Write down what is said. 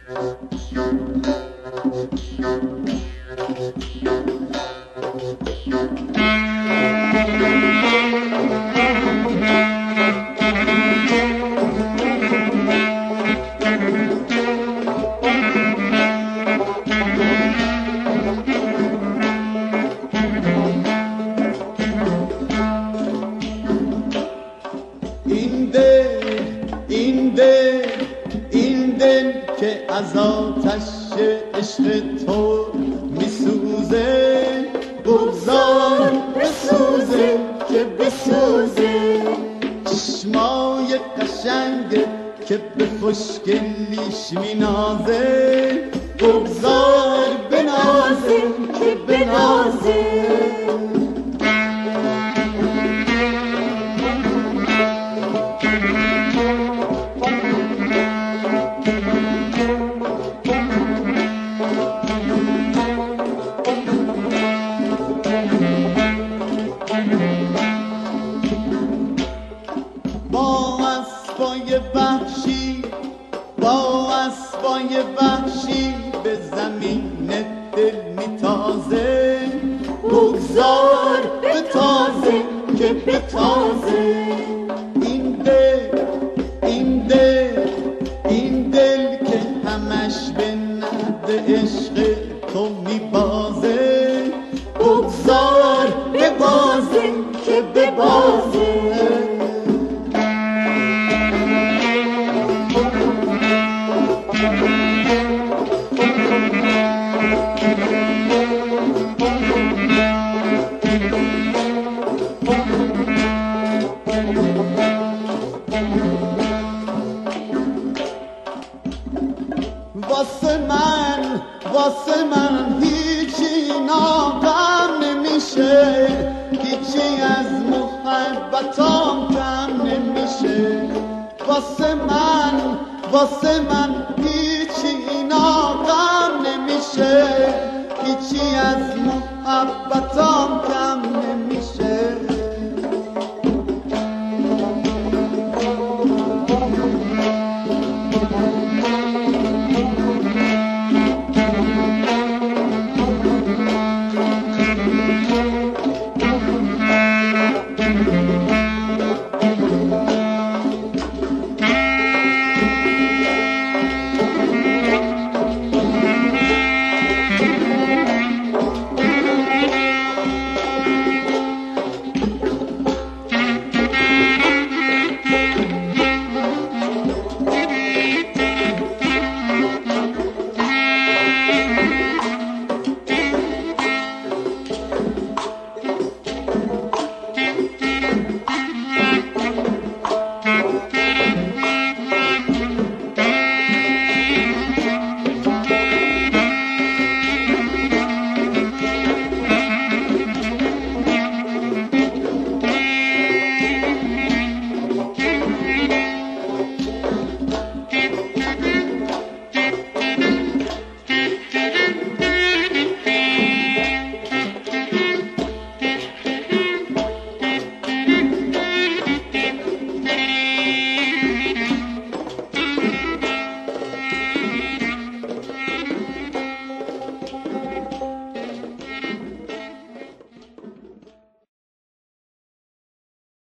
این دل که از آتش عشق تو میسوزه، بگذار بسوزه که بسوزه. چشمای قشنگ که به خوشگلیش مینازه، بگذار بنازه که بنازه. با اسبای وحشی به زمین دل میتازه، بگذار بتازه که بتازه. این دل که همش به نرد عشق تو میبازه، بگذار ببازه که ببازه. واسه من هیچی ناکم نمیشه، هیچی از محبتام کم نمیشه. واسه من هیچی ناکم نمیشه، هیچی از محبتام